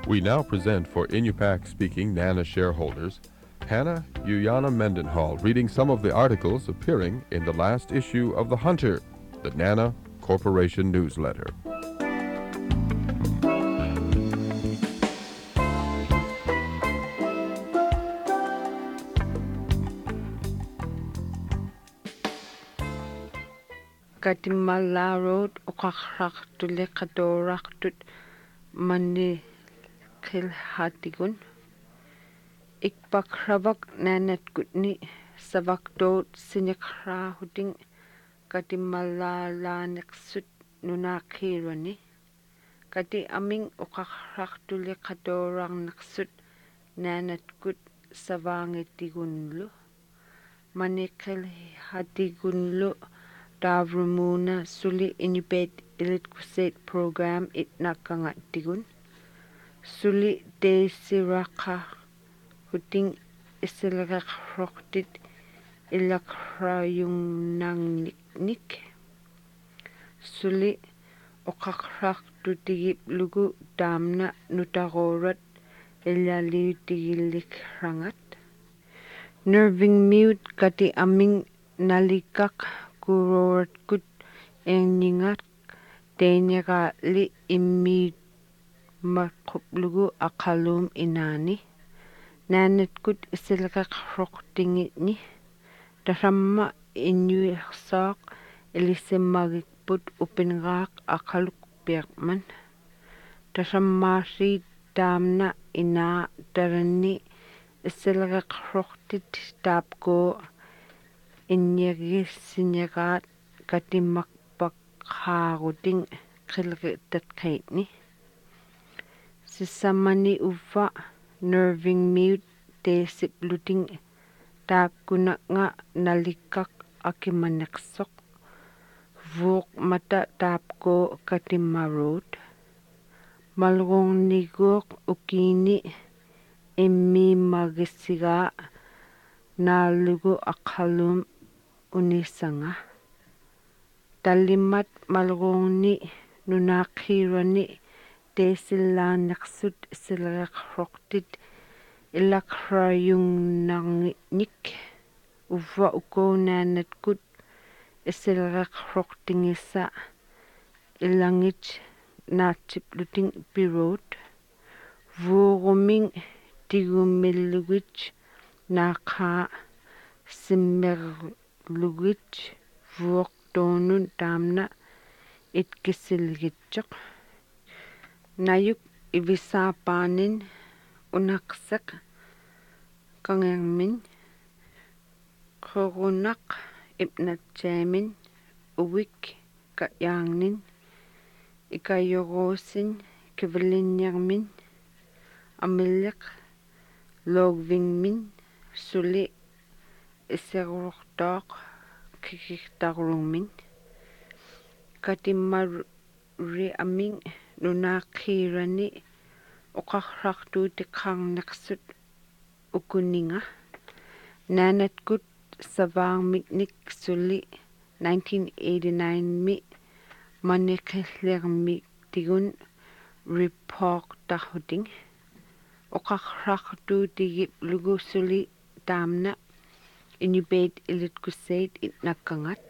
We now present for Inupac speaking NANA shareholders Hannah Uyana Mendenhall reading some of the articles appearing in the last issue of The Hunter, the NANA Corporation newsletter. Katimalarod uqaqraqtuli qatoraqtut mani qilhatigun ikpaqrabak nanatkutni savaktot siniqrahuting katimalalaaniqsut nunaqirani kati aming uqaqraqtuli qatoraqniqsut nanatkut savangitigunlu mani qilhatigunlu Davrumuna suli inipet ilitkuset program itnakangattigun suli teisiraqa huting isilraqroqtit ilakrayungnangnik suli oqaqraqtutigiplugu taamna nutarorat ilaliutigillikrangat nerving mute kati aming nalikak kuroratkut engningat tenyaka li immi maqublugu aqalum inani nanatkut isilqaqroqtingitni tasamma inyuiqsaaq ilisimagikput upingaaq aqaluk piaqman tasammaasi taamna ina taranni isilqaqroqtit taapko inyagisinyagat katimakpaqhaaruting qilqitatqaitni sisamani uva nerving mute teesipluting taapkunaqnga nalikak akimaneqsoq vuuq mata taapko katimarut malrungniguuq ukini immi magisigaa naalugu aqalum unisanga tallimat malrungni nunaqirani teesillaaniqsut isilreqroqtit ilakrayungnarnik uva ukonaanatkut isilreqroqtingissa ilangit naatipluting pirut vuuruming tigumillugit naqa simmerlugit vuortoonun taamna itkisilgitseq nayuk ivisaapaanin unaqseq kangermin qurunaq ipnatsaamin uwik kayaangnin ikayorosin kivilinniarmin amilleq logvingmin suli iserurtoq kikirtarlungmin katimmarri aming nunaqirani oqarrartuutiqarneqsut ukuninga naanatkut savaarmiknik suli 1989 mi maniqillermiktigun reportarhuting oqarrartuutigiplugu suli taamna inipet ilitkussait itnakkangat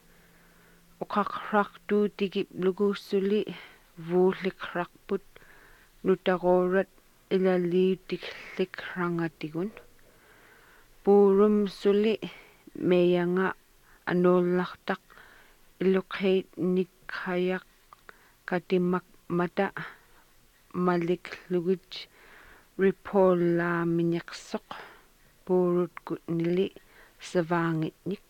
oqarrartuutigiplugu suli vuulliqrarput nutarorat ilaliutiklikkrangatigun puurum suli meyanga anuullartaq iluqheit nikhayaq katimak mata maliklugit ripollaaminiqsoq puurutkutnili savaangitnik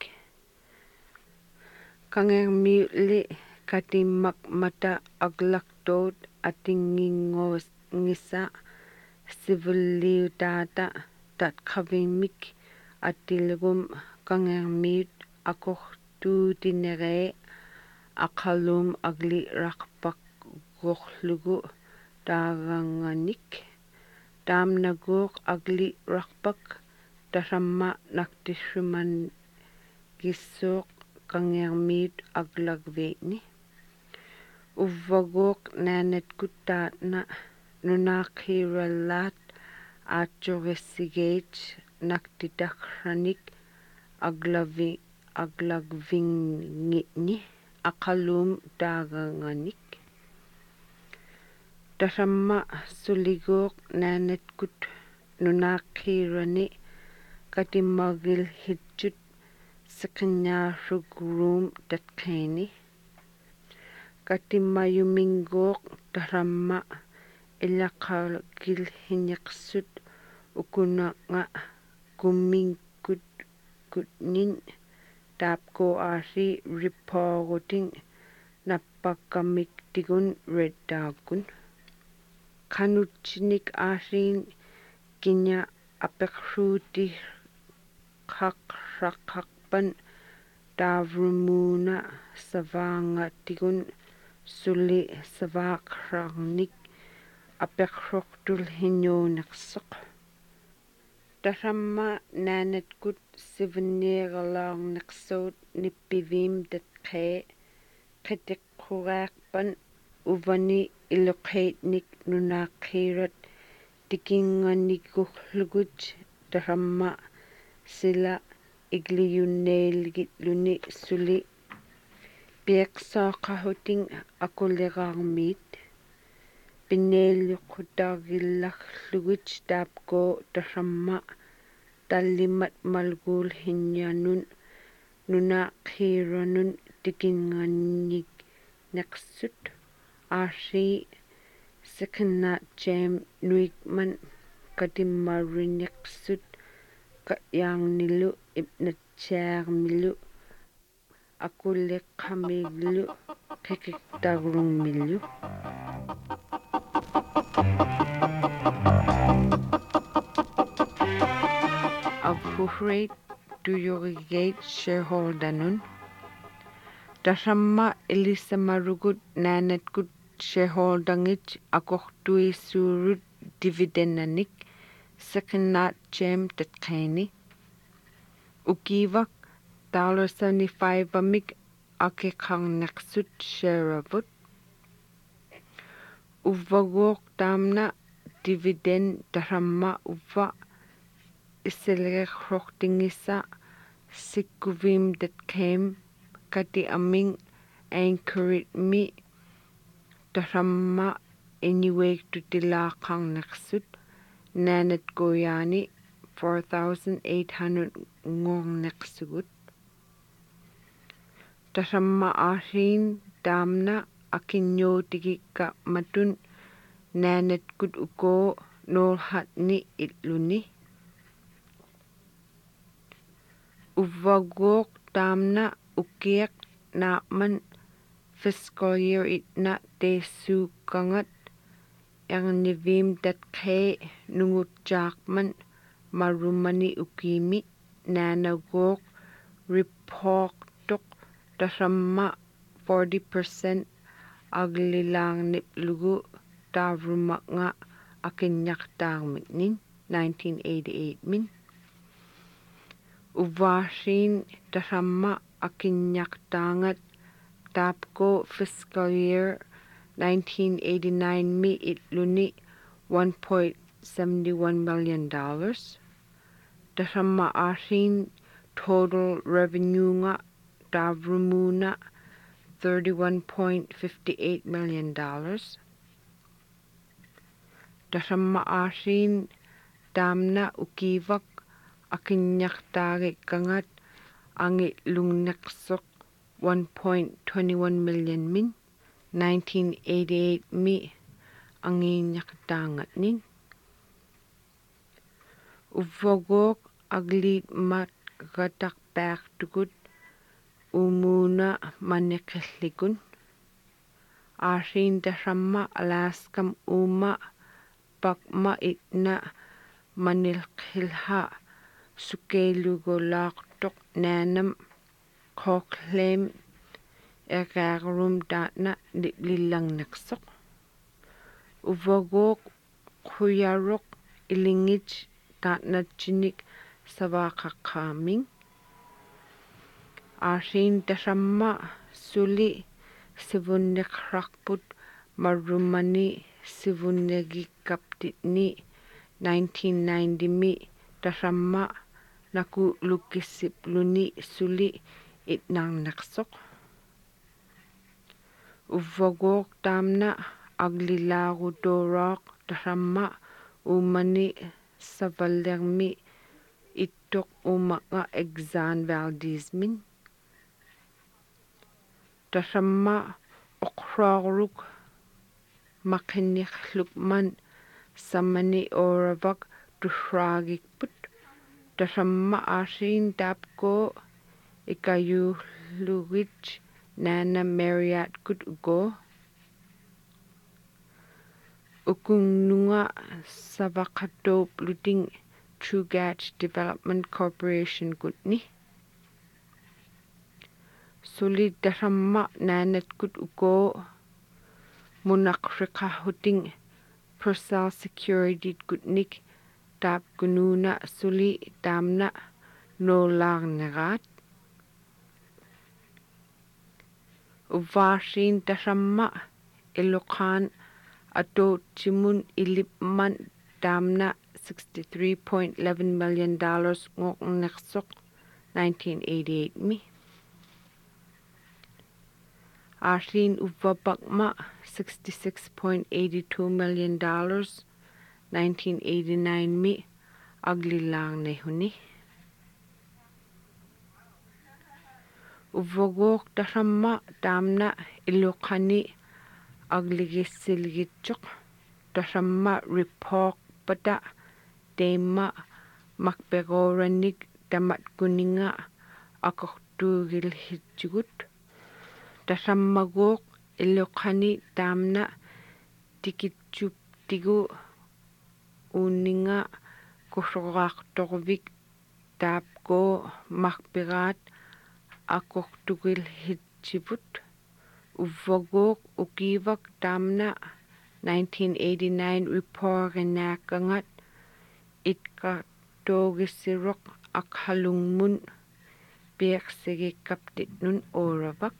kangermiuli katimak mata aglaqtoot atingingoongissa sivulliutaata tatqavimik atilgum kangermiut akortuutineree aqalum agliraqpaqgorlugu taaranganik taamnaguuq agliraqpak tasamma naktissuman gissuuq kangermiut aglagveitni uvvaguuq naanatkut taatna nunaqirallaat aatsuqissigeet naktitakranik aglagvingni aqalum taaganganik tasamma suliguuq naanatkut nunaqirani katimmagilhitchut siqinnaarrugruum tatqini katimmayuminguuq tasamma illaqalgilhiniqsut ukunaqa kumminkut kutnin taapko aasi rippooruting nappakkamiktigun reddaagun qanutsinik aasiin kinya apeqsuuti qaqraqaqpan taavrumuuna savaangatigun suli savaaqrarnik apeqsortulhinnuuneqseq tasamma naanatkut sivinniigerlaarneqsuut nippiviim tatqee qitiqquraaqpan uvani iluqiitnik nunaaqiirat tikinganikuqlugut tasamma sila igliyunneelgitluni suli piiqsaaqahuting akuliqarmiit pinneelluqutaarillarlugut taapko tasamma tallimat malguulhinnianun nunaaqiiranun tikingannik neqsut aasi siqinnaat James Nuikman katimmariniqsut ka'yaarnilu ipnatsiaarmilu akuliqqamiglu qiqiqtarlungmilu appropriate tuyurigate shareholdanun tasamma ilisamarugut naanatkut shareholdangit akortuissuurut dividendanik siqinnaat James tatqini ukivak $75 aqiqarneqsut shareavut uvvaguuq taamna dividend tasamma uvva isiliqerrortingissa sikkuviim tatqeem kati aming anchoritmi tasamma iniweektutilaaqarneqsut naanatkuyaani 4,800 ngorneqsugut tasamma aasiin taamna akinnyuutikikka matun naanatkut ukoo noolhatni itluni uvvaguuq taamna ukiaq naapman fiscal year itna teessuuqqangat erniviim tatqee nungutsaaqman marumani ukiimi naanaguuq reportuq tasamma 40% aglilaarniplugu taavrumaqa akinnyartaarmiknin 1988 min uvvaasiin tasamma akinnyartaangat taapko fiscal year 1989 mi itluni $1.71 million tasamma aasiin total revenue nga taavrumuuna $31.58 million tasamma aasiin taamna ukivak akinnyartaarikkangat angitlungneqsoq 1.21 million min 1988 mi angiinnartaangatnin uvvaguuq agliitmat gataqpaartukut umuuna maniqillikun aasiin tasamma Alaskam uuma pakma itna manilqilha sukkeilugulaartoq naanam Cockleam eqaarum taatna lillarneqsoq uvvaguuq quyaruq ilingit taatnatchinik savaaqaqqaaming aasiin tasamma suli sivunniqrarput marrumani sivunnegi kaptitni 1990 mi tasamma naku lukisip luni suli itnang naksok. Uvogok tamna aglilagu dorok tasamma umani savalermi itok umaka Exxon Valdez min. Tasamma okraruk makinik lukman samani oravak dusragik put. Tasamma asin tapko ikayu lugich Nana Marriott kut ugo. Ukung nunga savakatop luting Trugach Development Corporation kutni. Sulit tasamma nanet kut ugo munakrika huting Persal Security kutnik tap gununa suli tamna no lang negat. Uvasin tasamma ilokan ato timun ilipman tamna $63.11 million ngok neksok 1988 mi. Asin uvabakma $66.82 million 1989 mi aglilang nehuni. Uvogok tasamma tamna ilokani agligisilgitchok tasamma report pada tema makbegoranik tamat kuninga akokdugil hitjugut. Tasammagok ilokani tamna tikitchup tigu uninga kusogaktorvik tapko makbegat akokdugil hitjibut. Uvogok ukivak tamna 1989 report nakangat itkatogisirok akhalungmun biaksege kaptitnun oravak.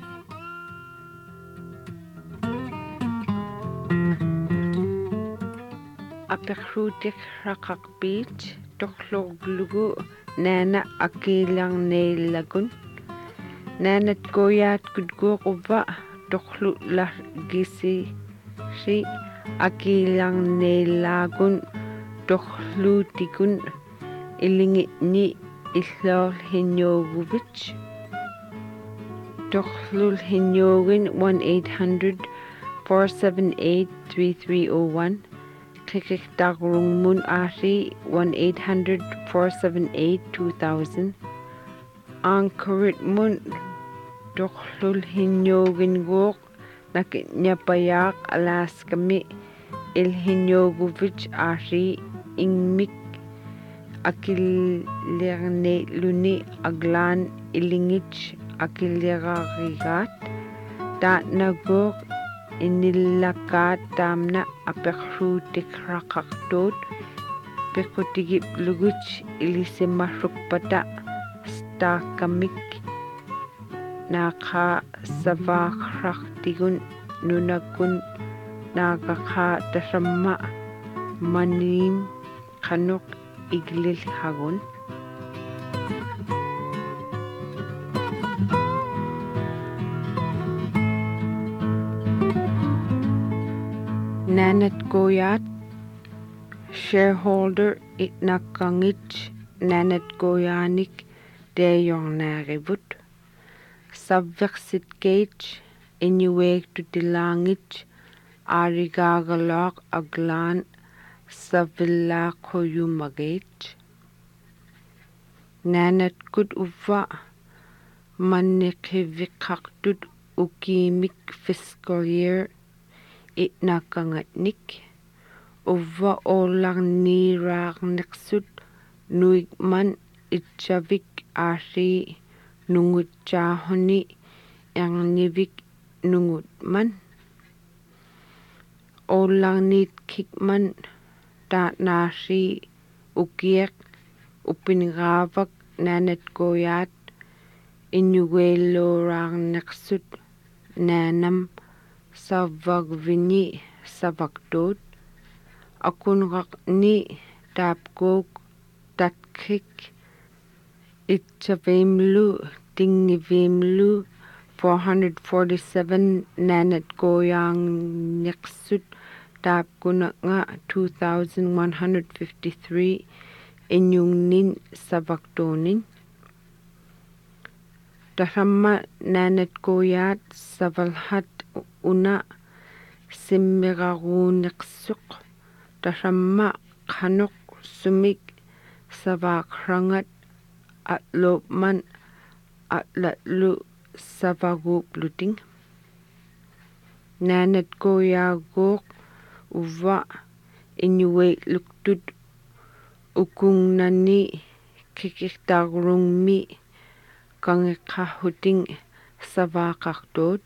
Apekrutik rakak beach tokloglugu nana akilang neilagun. Nanat goyat kudgo uva toklu lah gisi si akilang neilagun toklu tigun ilingit ni islol hinyoguvich. Toklul hinyogin 1-800-478-3301. Kikik tagrung mun ari 1-800-478-2000. Angkarit mun toklul hinyogin gok nakitnyapayak Alaska mi ilhinyogovich ari ingmik akilerne luni aglan ilingich akilirarigat dat nagok inilakat tamna apekrutik rakaktot pekotigip luguch ilisimasuk pada stakamik naka savakraktigun nunakun nakaka tasamma manim kanok iglil hagun. Nanat Goyat, shareholder itnakangich Nanat Goyanik deyong narivut. Subvexit gage inuweg to dilangich arigagalok aglan savilla koyumagage. Nanat kud uva manikivikaktud ukimik fiscal year itnakangatnik uva olang niragneksud nuigman itchavik ari nungutjahoni yang nivik nungutman olang nit kikman ta nasi ukiek upingravak Nanat Goyat inuwelo ragneksud nanam savagvini savaktot akunrak ni tapkok tatkik itchavimlu tingivimlu 447 nanat goyang neksut tapkuna nga 2153 inyong nin savaktonin. Dahamma nanat goyat savalhat una simmiraruneksuk. Dahamma kanok sumik savakrangat at lopman at latlu savagupluting. Nanat goyagok uva inyuwe luktut ukung nani kikiktagrung mi kangikahuting savakaktot.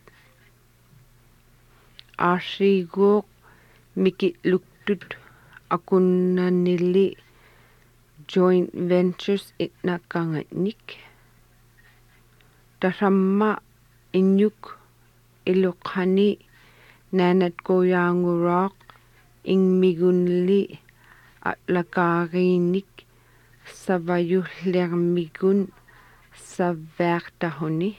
Asigok mikit luktut akun nanili joint ventures itna kangatnik. Daramma inyuk ilukhani nanat goyangurak ing migunli at lakarinik savayuhlermigun sa vertahoni.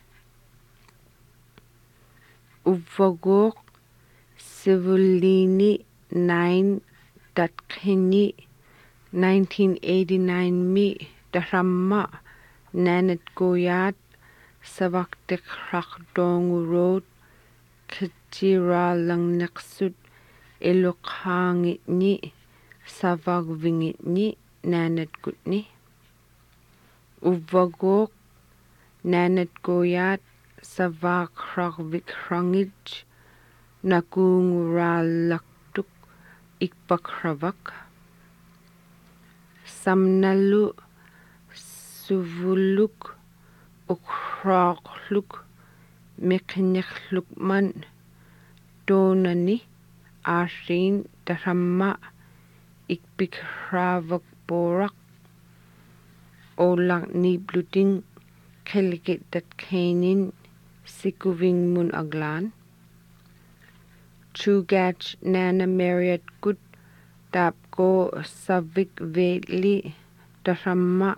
Uvagok sivulini 9 tatkini 1989 mi daramma nanat goyat savaktik rakdongu road kitira lang neksut ilukhangit ni savagvingit ni nanat kutni. Uvagok nanat goyat savakrakvikrangij nakunguralaktuk ikpakravak. Samnalu suvuluk ukrakluk mekhnekhlukman donani asin daramma ikpikravak borak olak nibluting kelgit datkenin sikuving mun aglan. Chugach nana Marriott good tapko savik veli daramma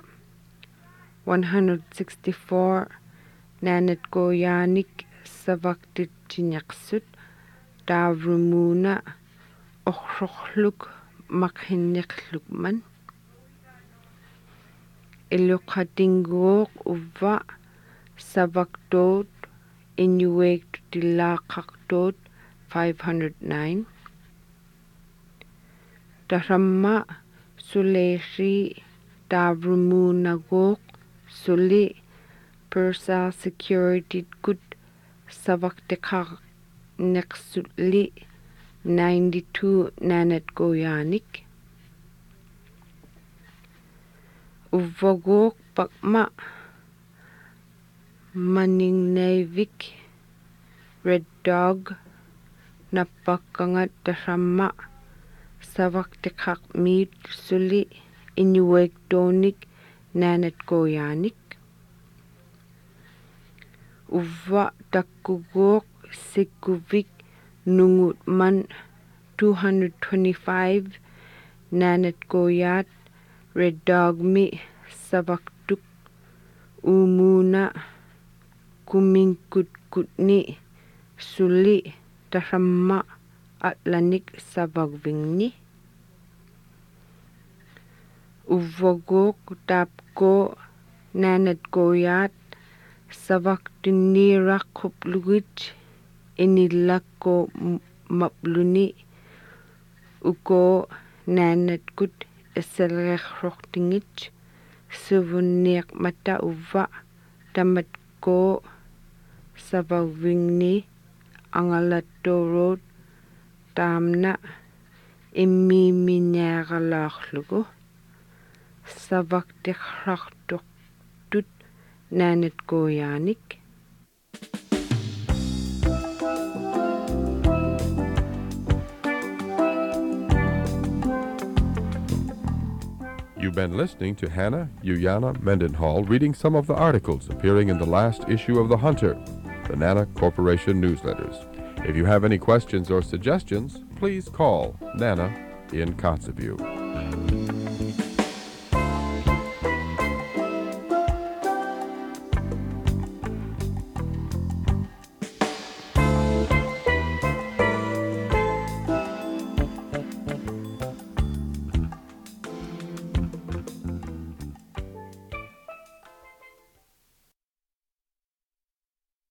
164 nanat goyanik savaktit chinyaksut davrumuna okhrokhluk makhinneklukman. Ilukhatingok uva savaktot inyuwek tilakaktot 509. Daramma suleshi davrumunagok suli Persal security good savaktikak neksutli 92 nanat goyanik. Uvagok pakma maningnevik red dog napakangat daramma savaktikak meet suli inyuwek donik nanat goyanik. Uva takugok sikuvik nungutman 225 nanat goyat red dog mi savaktuk umuna kumingkut kutni suli daramma atlanik savagvingni. Uvagok tapko nanat goyat savaktinira kuplugit inilako mapluni uko nanat kut eselrekhroktingit suvunniak mata uva tamat ko savagvingni angalattorot tamna immiminyagalaklugo savaktikraktoktut nanat goyanik. You've been listening to Hannah Uianna Mendenhall reading some of the articles appearing in the last issue of The Hunter, the Nana Corporation newsletters. If you have any questions or suggestions, please call Nana in Kotzebue.